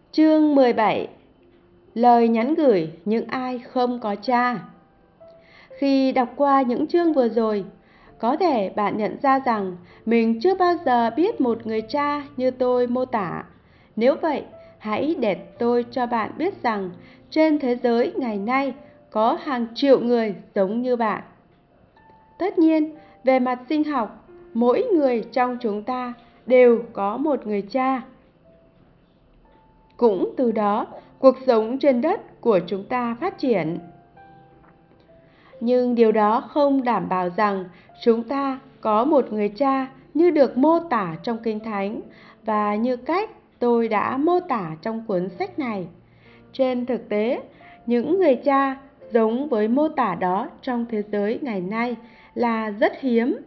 Chương 17. Lời nhắn gửi những ai không có cha. Khi đọc qua những chương vừa rồi, có thể bạn nhận ra rằng mình chưa bao giờ biết một người cha như tôi mô tả. Nếu vậy, hãy để tôi cho bạn biết rằng trên thế giới ngày nay có hàng triệu người giống như bạn. Tất nhiên, về mặt sinh học, mỗi người trong chúng ta đều có một người cha. Cũng từ đó, cuộc sống trên đất của chúng ta phát triển. Nhưng điều đó không đảm bảo rằng chúng ta có một người cha như được mô tả trong Kinh Thánh và như cách tôi đã mô tả trong cuốn sách này. Trên thực tế, những người cha giống với mô tả đó trong thế giới ngày nay là rất hiếm.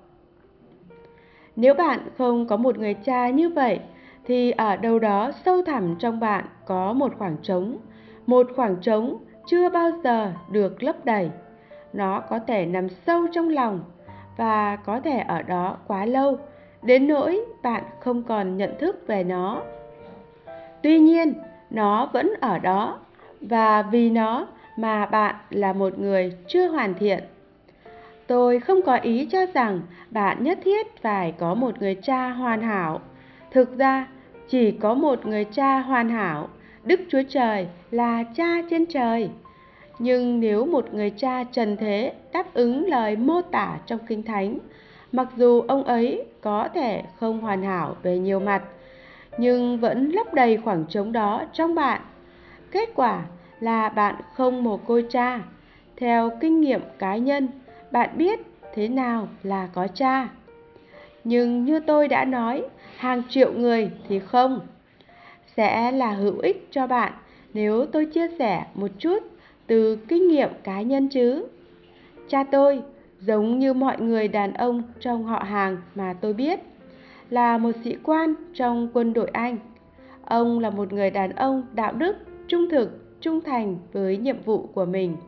Nếu bạn không có một người cha như vậy, thì ở đâu đó sâu thẳm trong bạn có một khoảng trống chưa bao giờ được lấp đầy. Nó có thể nằm sâu trong lòng và có thể ở đó quá lâu, đến nỗi bạn không còn nhận thức về nó. Tuy nhiên, nó vẫn ở đó, và vì nó mà bạn là một người chưa hoàn thiện. Tôi không có ý cho rằng bạn nhất thiết phải có một người cha hoàn hảo. Thực ra, chỉ có một người cha hoàn hảo, Đức Chúa Trời là cha trên trời. Nhưng nếu một người cha trần thế đáp ứng lời mô tả trong Kinh Thánh, mặc dù ông ấy có thể không hoàn hảo về nhiều mặt, nhưng vẫn lấp đầy khoảng trống đó trong bạn. Kết quả là bạn không mồ côi cha. Theo kinh nghiệm cá nhân, bạn biết thế nào là có cha. Nhưng như tôi đã nói, hàng triệu người thì không. Sẽ là hữu ích cho bạn nếu tôi chia sẻ một chút từ kinh nghiệm cá nhân chứ. Cha tôi, giống như mọi người đàn ông trong họ hàng mà tôi biết, là một sĩ quan trong quân đội Anh. Ông là một người đàn ông đạo đức, trung thực, trung thành với nhiệm vụ của mình.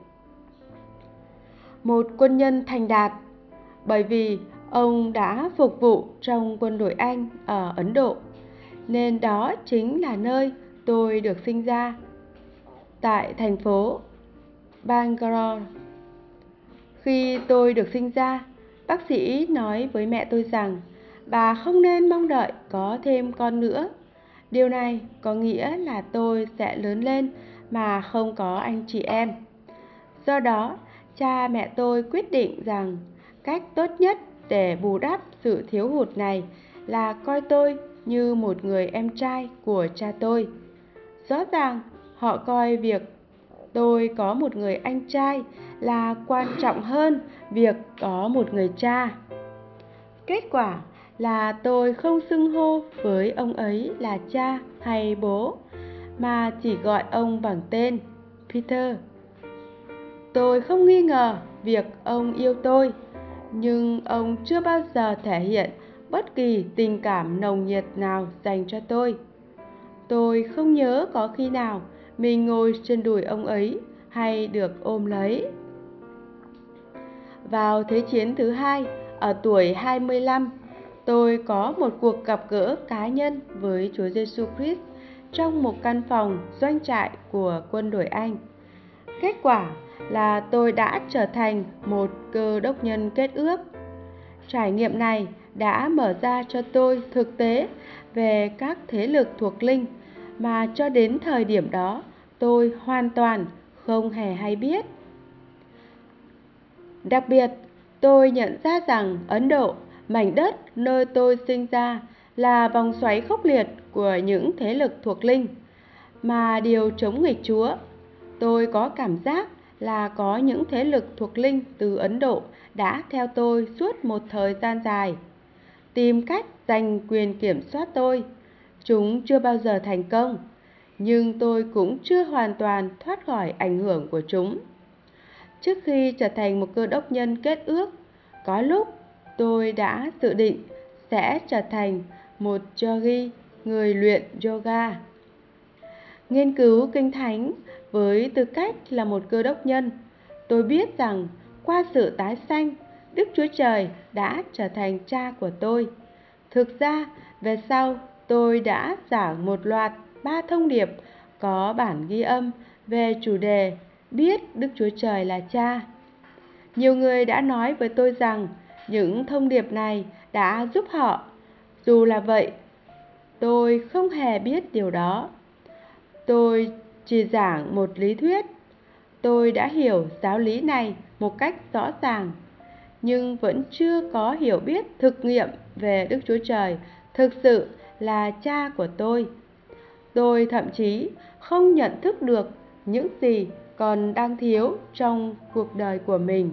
Một quân nhân thành đạt, bởi vì ông đã phục vụ trong quân đội Anh ở Ấn Độ, nên đó chính là nơi tôi được sinh ra, tại thành phố Bangalore. Khi tôi được sinh ra, bác sĩ nói với mẹ tôi rằng bà không nên mong đợi có thêm con nữa. Điều này có nghĩa là tôi sẽ lớn lên mà không có anh chị em. Do đó, cha mẹ tôi quyết định rằng cách tốt nhất để bù đắp sự thiếu hụt này là coi tôi như một người em trai của cha tôi. Rõ ràng, họ coi việc tôi có một người anh trai là quan trọng hơn việc có một người cha. Kết quả là tôi không xưng hô với ông ấy là cha hay bố, mà chỉ gọi ông bằng tên Peter. Tôi không nghi ngờ việc ông yêu tôi, nhưng ông chưa bao giờ thể hiện bất kỳ tình cảm nồng nhiệt nào dành cho tôi. Tôi không nhớ có khi nào mình ngồi trên đùi ông ấy hay được ôm lấy. Vào Thế chiến thứ hai, ở tuổi 25, tôi có một cuộc gặp gỡ cá nhân với Chúa Giêsu Christ trong một căn phòng doanh trại của quân đội Anh. Kết quả là tôi đã trở thành một cơ đốc nhân kết ước. Trải nghiệm này đã mở ra cho tôi thực tế về các thế lực thuộc linh mà cho đến thời điểm đó tôi hoàn toàn không hề hay biết. Đặc biệt, tôi nhận ra rằng Ấn Độ, mảnh đất nơi tôi sinh ra, là vòng xoáy khốc liệt của những thế lực thuộc linh mà điều chống nghịch Chúa. Tôi có cảm giác là có những thế lực thuộc linh từ Ấn Độ đã theo tôi suốt một thời gian dài, tìm cách giành quyền kiểm soát tôi. Chúng chưa bao giờ thành công, nhưng tôi cũng chưa hoàn toàn thoát khỏi ảnh hưởng của chúng. Trước khi trở thành một cơ đốc nhân kết ước, có lúc tôi đã dự định sẽ trở thành một yogi, người luyện yoga. Nghiên cứu Kinh Thánh với tư cách là một cơ đốc nhân, tôi biết rằng qua sự tái sanh, Đức Chúa Trời đã trở thành cha của tôi. Thực ra, về sau tôi đã giảng một loạt 3 thông điệp có bản ghi âm về chủ đề biết Đức Chúa Trời là Cha. Nhiều người đã nói với tôi rằng những thông điệp này đã giúp họ. Dù là vậy, tôi không hề biết điều đó. Tôi chỉ giảng một lý thuyết. Tôi đã hiểu giáo lý này một cách rõ ràng, nhưng vẫn chưa có hiểu biết thực nghiệm về Đức Chúa Trời thực sự là Cha của tôi. Tôi thậm chí không nhận thức được những gì còn đang thiếu trong cuộc đời của mình.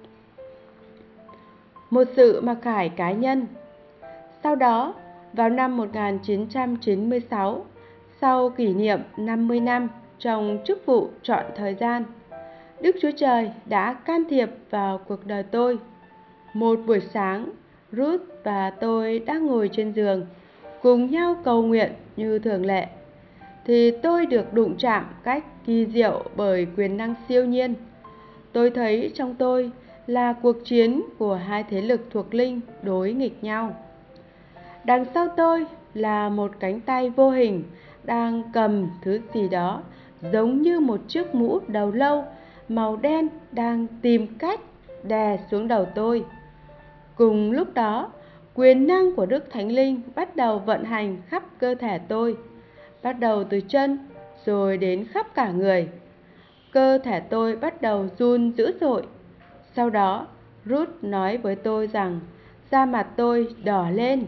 Một sự mặc khải cá nhân. Sau đó, vào năm 1996, sau kỷ niệm 50 năm trong chức vụ trọn thời gian, Đức Chúa Trời đã can thiệp vào cuộc đời tôi. Một buổi sáng, Ruth và tôi đang ngồi trên giường, cùng nhau cầu nguyện như thường lệ, thì tôi được đụng chạm cách kỳ diệu bởi quyền năng siêu nhiên. Tôi thấy trong tôi là cuộc chiến của hai thế lực thuộc linh đối nghịch nhau. Đằng sau tôi là một cánh tay vô hình đang cầm thứ gì đó giống như một chiếc mũ đầu lâu màu đen đang tìm cách đè xuống đầu tôi. Cùng lúc đó, quyền năng của Đức Thánh Linh bắt đầu vận hành khắp cơ thể tôi, bắt đầu từ chân rồi đến khắp cả người. Cơ thể tôi bắt đầu run dữ dội. Sau đó, Ruth nói với tôi rằng da mặt tôi đỏ lên.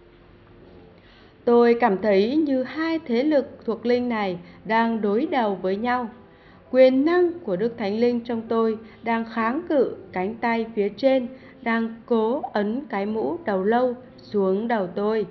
Tôi cảm thấy như hai thế lực thuộc linh này đang đối đầu với nhau. Quyền năng của Đức Thánh Linh trong tôi đang kháng cự cánh tay phía trên, đang cố ấn cái mũ đầu lâu xuống đầu tôi.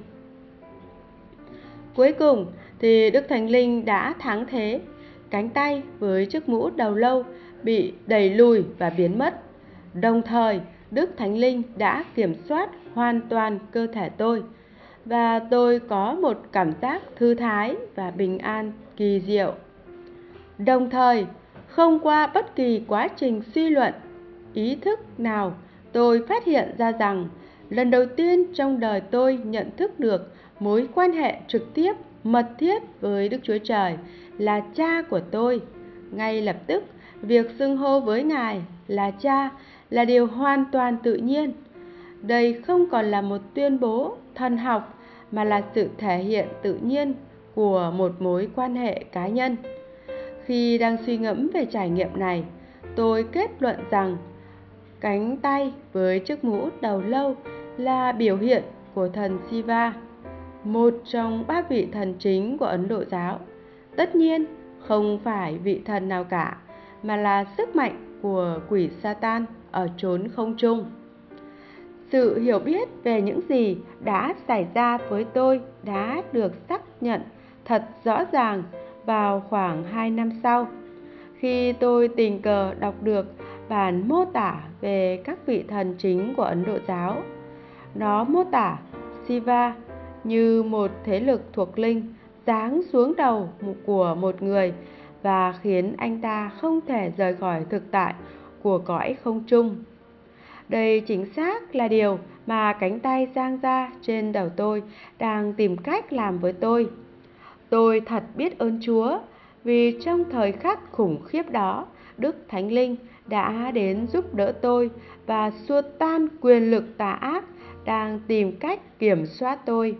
Cuối cùng thì Đức Thánh Linh đã thắng thế. Cánh tay với chiếc mũ đầu lâu bị đẩy lùi và biến mất. Đồng thời, Đức Thánh Linh đã kiểm soát hoàn toàn cơ thể tôi, và tôi có một cảm giác thư thái và bình an kỳ diệu. Đồng thời, không qua bất kỳ quá trình suy luận, ý thức nào, tôi phát hiện ra rằng lần đầu tiên trong đời tôi nhận thức được mối quan hệ trực tiếp, mật thiết với Đức Chúa Trời là Cha của tôi. Ngay lập tức, việc xưng hô với Ngài là Cha là điều hoàn toàn tự nhiên. Đây không còn là một tuyên bố thần học, mà là sự thể hiện tự nhiên của một mối quan hệ cá nhân. Khi đang suy ngẫm về trải nghiệm này, tôi kết luận rằng cánh tay với chiếc mũ đầu lâu là biểu hiện của thần Shiva, một trong 3 vị thần chính của Ấn Độ giáo. Tất nhiên, không phải vị thần nào cả, mà là sức mạnh của quỷ Satan ở chốn không trung. Sự hiểu biết về những gì đã xảy ra với tôi đã được xác nhận thật rõ ràng vào khoảng 2 năm sau, khi tôi tình cờ đọc được bản mô tả về các vị thần chính của Ấn Độ giáo. Nó mô tả Shiva như một thế lực thuộc linh giáng xuống đầu của một người và khiến anh ta không thể rời khỏi thực tại của cõi không trung. Đây chính xác là điều mà cánh tay giang ra trên đầu tôi đang tìm cách làm với tôi. Tôi thật biết ơn Chúa vì trong thời khắc khủng khiếp đó, Đức Thánh Linh đã đến giúp đỡ tôi và xua tan quyền lực tà ác đang tìm cách kiểm soát tôi.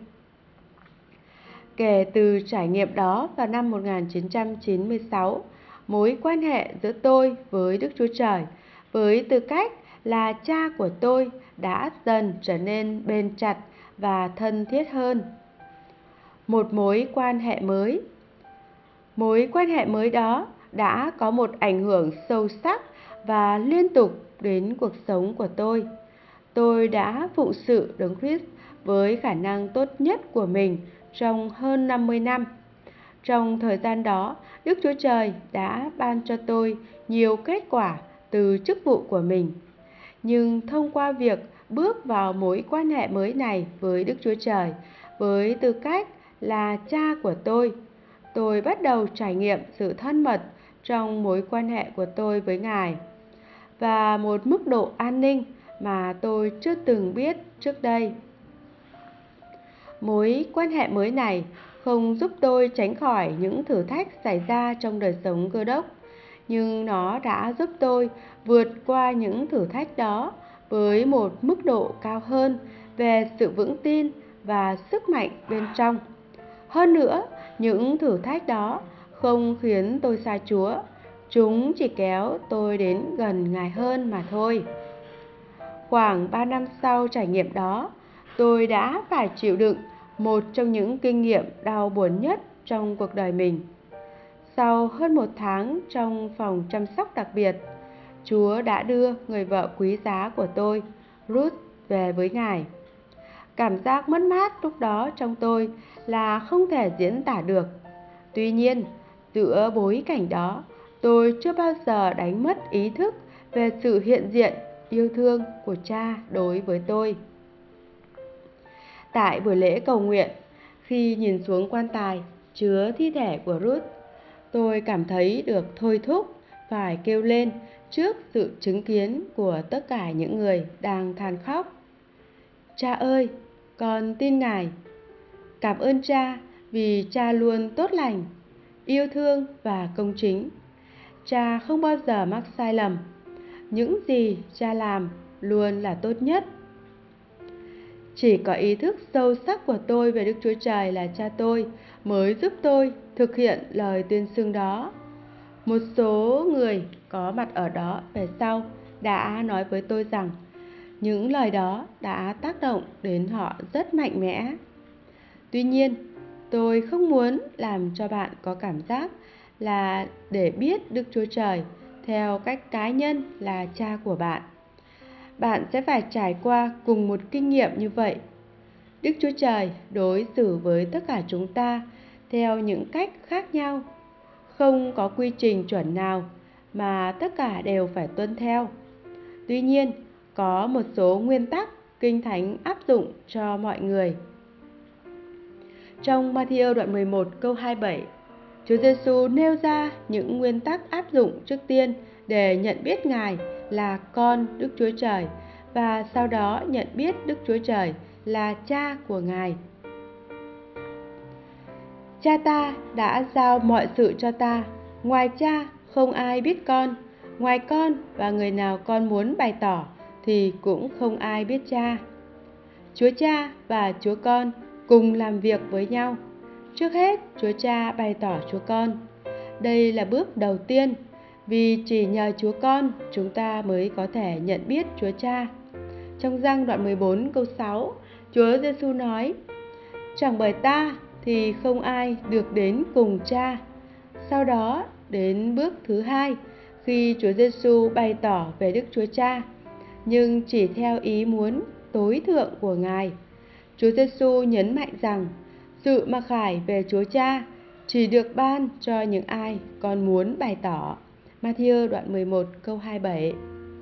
Kể từ trải nghiệm đó vào năm 1996, mối quan hệ giữa tôi với Đức Chúa Trời với tư cách là Cha của tôi đã dần trở nên bền chặt và thân thiết hơn. Một mối quan hệ mới. Mối quan hệ mới đó đã có một ảnh hưởng sâu sắc và liên tục đến cuộc sống của tôi. Tôi đã phụng sự Đấng Christ với khả năng tốt nhất của mình trong hơn 50 năm. Trong thời gian đó, Đức Chúa Trời đã ban cho tôi nhiều kết quả từ chức vụ của mình. Nhưng thông qua việc bước vào mối quan hệ mới này với Đức Chúa Trời, với tư cách là Cha của tôi bắt đầu trải nghiệm sự thân mật trong mối quan hệ của tôi với Ngài, và một mức độ an ninh mà tôi chưa từng biết trước đây. Mối quan hệ mới này không giúp tôi tránh khỏi những thử thách xảy ra trong đời sống Cơ đốc, nhưng nó đã giúp tôi vượt qua những thử thách đó với một mức độ cao hơn về sự vững tin và sức mạnh bên trong. Hơn nữa, những thử thách đó không khiến tôi xa Chúa, chúng chỉ kéo tôi đến gần Ngài hơn mà thôi. Khoảng 3 năm sau trải nghiệm đó, tôi đã phải chịu đựng một trong những kinh nghiệm đau buồn nhất trong cuộc đời mình. Sau hơn 1 tháng trong phòng chăm sóc đặc biệt, Chúa đã đưa người vợ quý giá của tôi, Ruth, về với Ngài. Cảm giác mất mát lúc đó trong tôi là không thể diễn tả được. Tuy nhiên, giữa bối cảnh đó, tôi chưa bao giờ đánh mất ý thức về sự hiện diện yêu thương của Cha đối với tôi. Tại buổi lễ cầu nguyện, khi nhìn xuống quan tài chứa thi thể của Ruth, tôi cảm thấy được thôi thúc phải kêu lên trước sự chứng kiến của tất cả những người đang than khóc. Cha ơi, con tin Ngài. Cảm ơn Cha vì Cha luôn tốt lành, yêu thương và công chính. Cha không bao giờ mắc sai lầm. Những gì Cha làm luôn là tốt nhất. Chỉ có ý thức sâu sắc của tôi về Đức Chúa Trời là Cha tôi mới giúp tôi thực hiện lời tuyên xưng đó. Một số người có mặt ở đó về sau đã nói với tôi rằng những lời đó đã tác động đến họ rất mạnh mẽ. Tuy nhiên, tôi không muốn làm cho bạn có cảm giác là để biết Đức Chúa Trời theo cách cá nhân là Cha của bạn. Bạn sẽ phải trải qua cùng một kinh nghiệm như vậy. Đức Chúa Trời đối xử với tất cả chúng ta theo những cách khác nhau. Không có quy trình chuẩn nào mà tất cả đều phải tuân theo. Tuy nhiên, có một số nguyên tắc Kinh Thánh áp dụng cho mọi người. Trong Ma-thi-ơ đoạn 11 câu 27, Chúa Giêsu nêu ra những nguyên tắc áp dụng trước tiên để nhận biết Ngài là con Đức Chúa Trời và sau đó nhận biết Đức Chúa Trời là Cha của Ngài. Cha ta đã giao mọi sự cho ta, ngoài Cha không ai biết con, ngoài con và người nào con muốn bày tỏ thì cũng không ai biết Cha. Chúa Cha và Chúa Con cùng làm việc với nhau. Trước hết, Chúa Cha bày tỏ Chúa Con. Đây là bước đầu tiên, vì chỉ nhờ Chúa Con chúng ta mới có thể nhận biết Chúa Cha. Trong Giăng đoạn 14 câu 6, Chúa Giêsu nói: Chẳng bởi ta thì không ai được đến cùng Cha. Sau đó đến bước thứ hai, khi Chúa Giêsu bày tỏ về Đức Chúa Cha, nhưng chỉ theo ý muốn tối thượng của Ngài. Chúa Giêsu nhấn mạnh rằng sự mặc khải về Chúa Cha chỉ được ban cho những ai con muốn bày tỏ. Ma-thi-ơ đoạn 11 câu 27.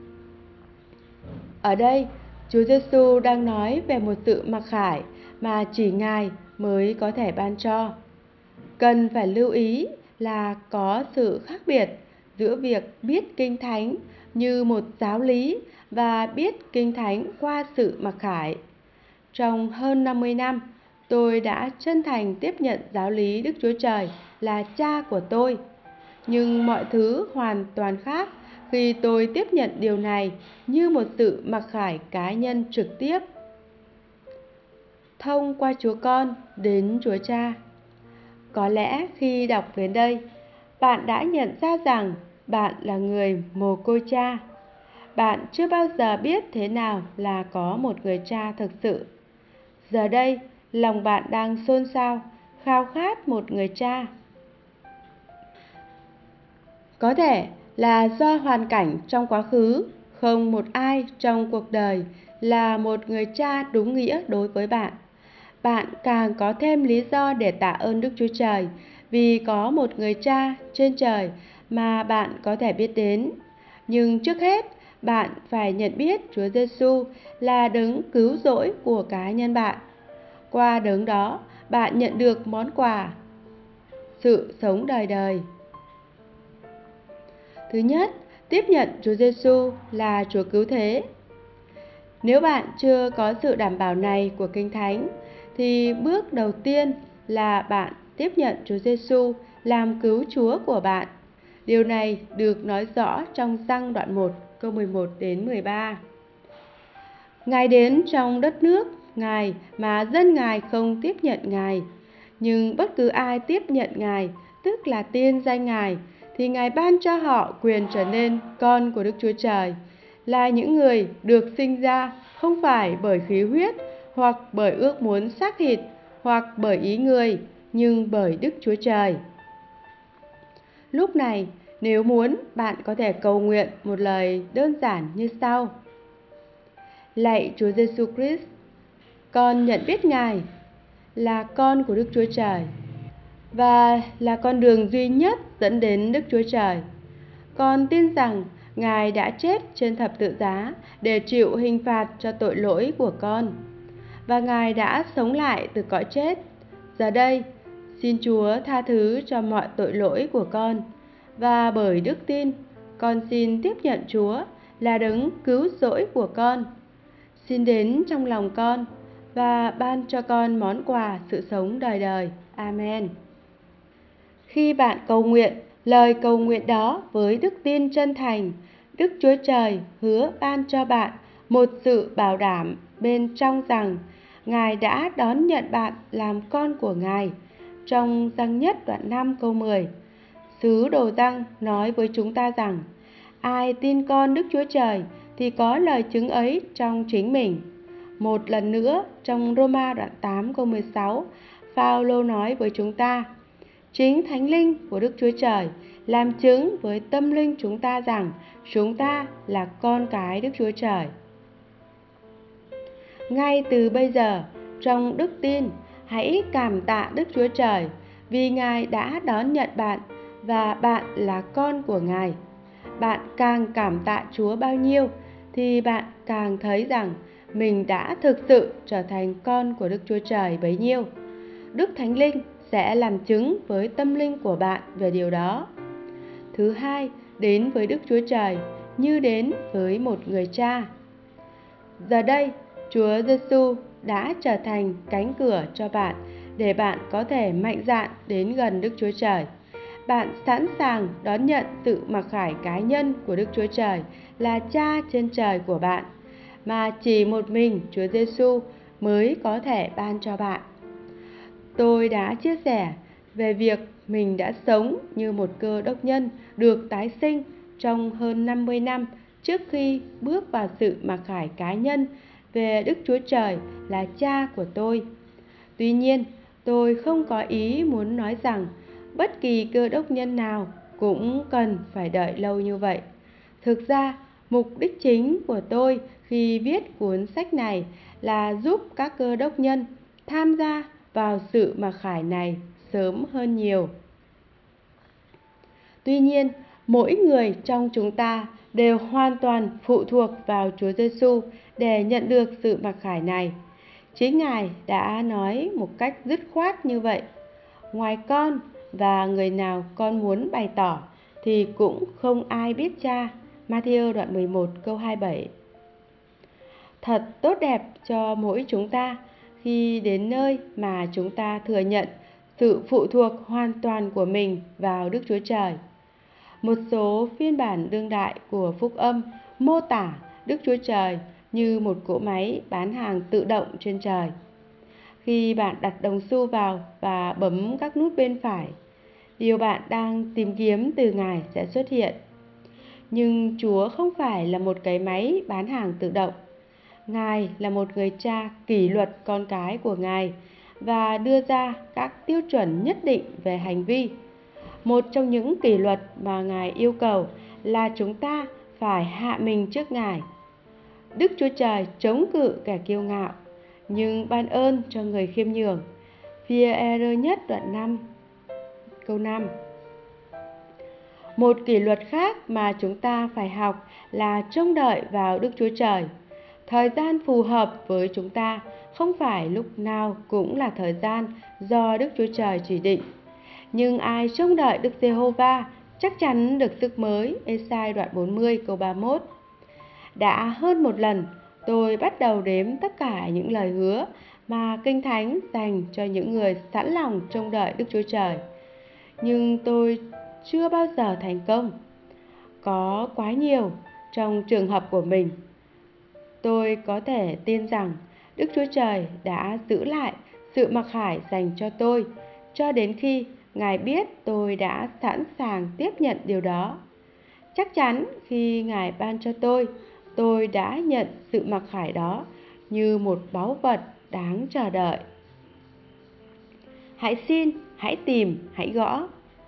Ở đây, Chúa Giêsu đang nói về một sự mặc khải mà chỉ Ngài mới có thể ban cho. Cần phải lưu ý là có sự khác biệt giữa việc biết Kinh Thánh như một giáo lý và biết Kinh Thánh qua sự mặc khải. Trong hơn 50 năm, tôi đã chân thành tiếp nhận giáo lý Đức Chúa Trời là Cha của tôi. Nhưng mọi thứ hoàn toàn khác khi tôi tiếp nhận điều này như một sự mặc khải cá nhân trực tiếp, thông qua Chúa Con đến Chúa Cha. Có lẽ khi đọc đến đây, bạn đã nhận ra rằng bạn là người mồ côi cha. Bạn chưa bao giờ biết thế nào là có một người cha thực sự. Giờ đây, lòng bạn đang xôn xao, khao khát một người cha. Có thể là do hoàn cảnh trong quá khứ, không một ai trong cuộc đời là một người cha đúng nghĩa đối với bạn. Bạn càng có thêm lý do để tạ ơn Đức Chúa Trời vì có một người cha trên trời mà bạn có thể biết đến. Nhưng trước hết, bạn phải nhận biết Chúa Giêsu là đấng cứu rỗi của cá nhân bạn. Qua đấng đó, bạn nhận được món quà, sự sống đời đời. Thứ nhất, tiếp nhận Chúa Giêsu là Chúa cứu thế. Nếu bạn chưa có sự đảm bảo này của Kinh Thánh, thì bước đầu tiên là bạn tiếp nhận Chúa Giêsu làm cứu Chúa của bạn. Điều này được nói rõ trong Giăng đoạn 1 câu 11 đến 13. Ngài đến trong đất nước Ngài mà dân Ngài không tiếp nhận Ngài. Nhưng bất cứ ai tiếp nhận Ngài, tức là tiên danh Ngài, thì Ngài ban cho họ quyền trở nên con của Đức Chúa Trời, là những người được sinh ra không phải bởi khí huyết, hoặc bởi ước muốn xác thịt, hoặc bởi ý người, nhưng bởi Đức Chúa Trời. Lúc này, nếu muốn, bạn có thể cầu nguyện một lời đơn giản như sau. Lạy Chúa Giêsu Christ, con nhận biết Ngài là con của Đức Chúa Trời và là con đường duy nhất dẫn đến Đức Chúa Trời. Con tin rằng Ngài đã chết trên thập tự giá để chịu hình phạt cho tội lỗi của con, và Ngài đã sống lại từ cõi chết. Giờ đây, xin Chúa tha thứ cho mọi tội lỗi của con, và bởi đức tin, con xin tiếp nhận Chúa là đấng cứu rỗi của con. Xin đến trong lòng con và ban cho con món quà sự sống đời đời. Amen. Khi bạn cầu nguyện lời cầu nguyện đó với đức tin chân thành, Đức Chúa Trời hứa ban cho bạn một sự bảo đảm bên trong rằng Ngài đã đón nhận bạn làm con của Ngài. Trong Giăng nhất đoạn 5 câu 10, sứ đồ Giăng nói với chúng ta rằng ai tin con Đức Chúa Trời thì có lời chứng ấy trong chính mình. Một lần nữa, trong Roma đoạn 8 câu 16, Phao-lô nói với chúng ta, chính Thánh Linh của Đức Chúa Trời làm chứng với tâm linh chúng ta rằng chúng ta là con cái Đức Chúa Trời. Ngay từ bây giờ, trong đức tin, hãy cảm tạ Đức Chúa Trời vì Ngài đã đón nhận bạn và bạn là con của Ngài. Bạn càng cảm tạ Chúa bao nhiêu thì bạn càng thấy rằng mình đã thực sự trở thành con của Đức Chúa Trời bấy nhiêu. Đức Thánh Linh sẽ làm chứng với tâm linh của bạn về điều đó. Thứ hai, đến với Đức Chúa Trời như đến với một người cha. Giờ đây, Chúa Giêsu đã trở thành cánh cửa cho bạn để bạn có thể mạnh dạn đến gần Đức Chúa Trời. Bạn sẵn sàng đón nhận sự mặc khải cá nhân của Đức Chúa Trời là Cha trên trời của bạn, mà chỉ một mình Chúa Giêsu mới có thể ban cho bạn. Tôi đã chia sẻ về việc mình đã sống như một cơ đốc nhân được tái sinh trong hơn 50 năm trước khi bước vào sự mặc khải cá nhân về Đức Chúa Trời là Cha của tôi. Tuy nhiên, tôi không có ý muốn nói rằng bất kỳ cơ đốc nhân nào cũng cần phải đợi lâu như vậy. Thực ra, mục đích chính của tôi khi viết cuốn sách này là giúp các cơ đốc nhân tham gia vào sự mặc khải này sớm hơn nhiều. Tuy nhiên, mỗi người trong chúng ta đều hoàn toàn phụ thuộc vào Chúa Giêsu để nhận được sự mặc khải này. Chính Ngài đã nói một cách dứt khoát như vậy: ngoài con và người nào con muốn bày tỏ thì cũng không ai biết Cha. Ma-thi-ơ đoạn 11 câu 27. Thật tốt đẹp cho mỗi chúng ta khi đến nơi mà chúng ta thừa nhận sự phụ thuộc hoàn toàn của mình vào Đức Chúa Trời. Một số phiên bản đương đại của Phúc Âm mô tả Đức Chúa Trời như một cỗ máy bán hàng tự động trên trời. Khi bạn đặt đồng xu vào và bấm các nút bên phải, điều bạn đang tìm kiếm từ Ngài sẽ xuất hiện. Nhưng Chúa không phải là một cái máy bán hàng tự động. Ngài là một người cha kỷ luật con cái của Ngài và đưa ra các tiêu chuẩn nhất định về hành vi. Một trong những kỷ luật mà Ngài yêu cầu là chúng ta phải hạ mình trước Ngài. Đức Chúa Trời chống cự kẻ kiêu ngạo, nhưng ban ơn cho người khiêm nhường. Phi-e-rơ nhất đoạn 5 câu 5. Một kỷ luật khác mà chúng ta phải học là trông đợi vào Đức Chúa Trời. Thời gian phù hợp với chúng ta không phải lúc nào cũng là thời gian do Đức Chúa Trời chỉ định. Nhưng ai trông đợi Đức Giê-hô-va chắc chắn được sức mới. Ê-sai đoạn 40 câu 31. Đã hơn một lần tôi bắt đầu đếm tất cả những lời hứa mà Kinh Thánh dành cho những người sẵn lòng trông đợi Đức Chúa Trời. Nhưng tôi chưa bao giờ thành công. Có quá nhiều trong trường hợp của mình. Tôi có thể tin rằng Đức Chúa Trời đã giữ lại sự mặc khải dành cho tôi cho đến khi Ngài biết tôi đã sẵn sàng tiếp nhận điều đó. Chắc chắn khi Ngài ban cho tôi đã nhận sự mặc khải đó như một báu vật đáng chờ đợi. Hãy xin, hãy tìm, hãy gõ.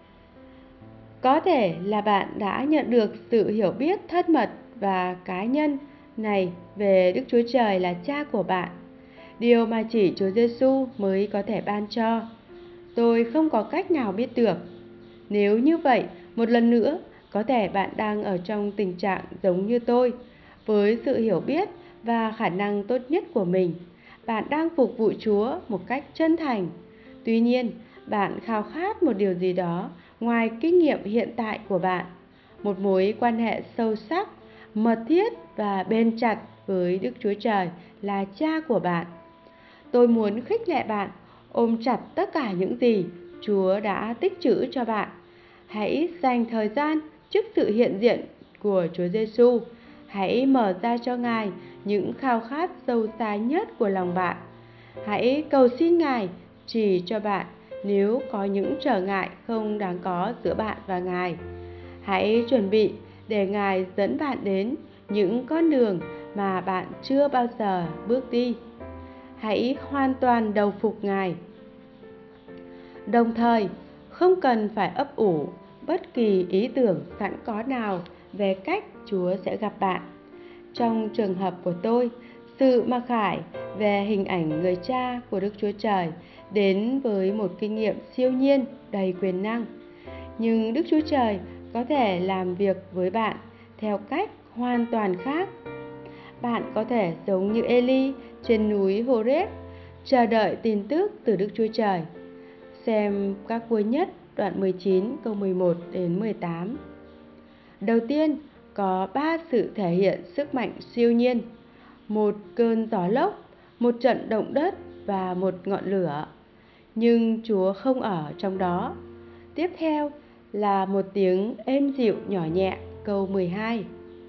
Có thể là bạn đã nhận được sự hiểu biết thân mật và cá nhân này về Đức Chúa Trời là Cha của bạn, điều mà chỉ Chúa Giêsu mới có thể ban cho. Tôi không có cách nào biết được. Nếu như vậy, một lần nữa, có thể bạn đang ở trong tình trạng giống như tôi, với sự hiểu biết và khả năng tốt nhất của mình. Bạn đang phục vụ Chúa một cách chân thành. Tuy nhiên, bạn khao khát một điều gì đó ngoài kinh nghiệm hiện tại của bạn, một mối quan hệ sâu sắc, mật thiết và bền chặt với Đức Chúa Trời là Cha của bạn. Tôi muốn khích lệ bạn ôm chặt tất cả những gì Chúa đã tích trữ cho bạn. Hãy dành thời gian trước sự hiện diện của Chúa Giêsu. Hãy mở ra cho Ngài những khao khát sâu xa nhất của lòng bạn. Hãy cầu xin Ngài chỉ cho bạn nếu có những trở ngại không đáng có giữa bạn và Ngài. Hãy chuẩn bị để Ngài dẫn bạn đến những con đường mà bạn chưa bao giờ bước đi. Hãy hoàn toàn đầu phục Ngài. Đồng thời, không cần phải ấp ủ bất kỳ ý tưởng sẵn có nào về cách Chúa sẽ gặp bạn. Trong trường hợp của tôi, sự mặc khải về hình ảnh người Cha của Đức Chúa Trời đến với một kinh nghiệm siêu nhiên đầy quyền năng. Nhưng Đức Chúa Trời có thể làm việc với bạn theo cách hoàn toàn khác. Bạn có thể giống như Eli trên núi Horeb, chờ đợi tin tức từ Đức Chúa Trời. Xem các vua nhất đoạn 19 câu 11 đến 18. Đầu tiên, có 3 sự thể hiện sức mạnh siêu nhiên: một cơn gió lốc, một trận động đất và một ngọn lửa. Nhưng Chúa không ở trong đó. Tiếp theo là một tiếng êm dịu nhỏ nhẹ, câu 12.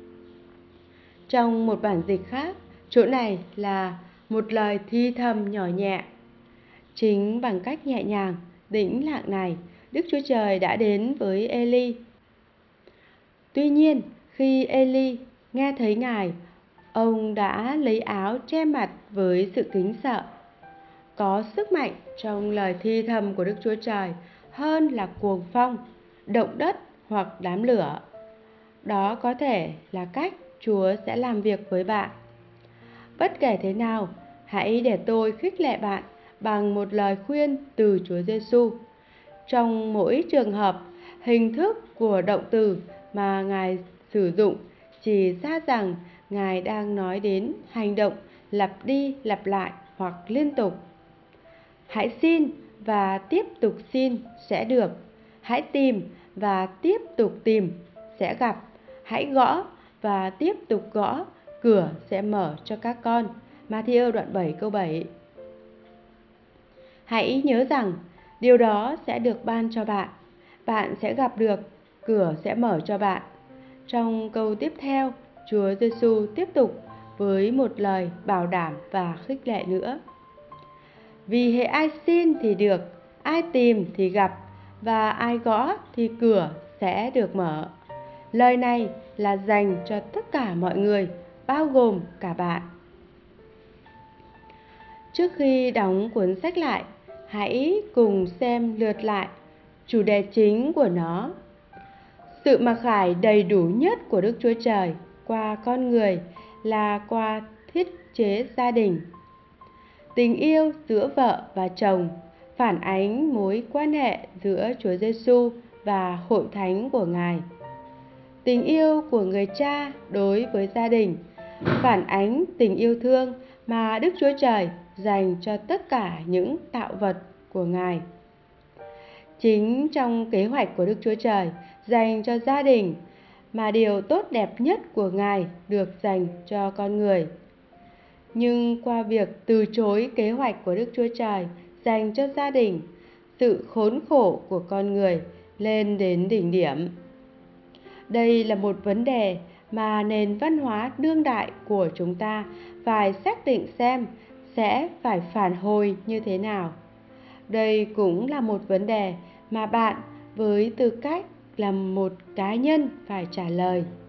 Trong một bản dịch khác, chỗ này là một lời thi thầm nhỏ nhẹ. Chính bằng cách nhẹ nhàng, tĩnh lặng này, Đức Chúa Trời đã đến với Eli. Tuy nhiên, khi Eli nghe thấy Ngài, ông đã lấy áo che mặt với sự kính sợ. Có sức mạnh trong lời thi thầm của Đức Chúa Trời hơn là cuồng phong, động đất hoặc đám lửa. Đó có thể là cách Chúa sẽ làm việc với bạn. Bất kể thế nào, hãy để tôi khích lệ bạn bằng một lời khuyên từ Chúa Giêsu. Trong mỗi trường hợp, hình thức của động từ mà Ngài sử dụng chỉ ra rằng Ngài đang nói đến hành động lặp đi lặp lại hoặc liên tục. Hãy xin và tiếp tục xin sẽ được. Hãy tìm và tiếp tục tìm sẽ gặp. Hãy gõ và tiếp tục gõ, cửa sẽ mở cho các con. Ma-thi-ơ đoạn 7 câu 7. Hãy nhớ rằng điều đó sẽ được ban cho bạn. Bạn sẽ gặp được, cửa sẽ mở cho bạn. Trong câu tiếp theo, Chúa Giêsu tiếp tục với một lời bảo đảm và khích lệ nữa. Vì hễ ai xin thì được, ai tìm thì gặp, và ai gõ thì cửa sẽ được mở. Lời này là dành cho tất cả mọi người, bao gồm cả bạn. Trước khi đóng cuốn sách lại, hãy cùng xem lượt lại chủ đề chính của nó. Sự mặc khải đầy đủ nhất của Đức Chúa Trời qua con người là qua thiết chế gia đình. Tình yêu giữa vợ và chồng phản ánh mối quan hệ giữa Chúa Giêsu và hội thánh của Ngài. Tình yêu của người cha đối với gia đình phản ánh tình yêu thương mà Đức Chúa Trời dành cho tất cả những tạo vật của Ngài. Chính trong kế hoạch của Đức Chúa Trời dành cho gia đình mà điều tốt đẹp nhất của Ngài được dành cho con người. Nhưng qua việc từ chối kế hoạch của Đức Chúa Trời dành cho gia đình, sự khốn khổ của con người lên đến đỉnh điểm. Đây là một vấn đề mà nền văn hóa đương đại của chúng ta phải xác định xem sẽ phải phản hồi như thế nào. Đây cũng là một vấn đề mà bạn với tư cách là một cá nhân phải trả lời.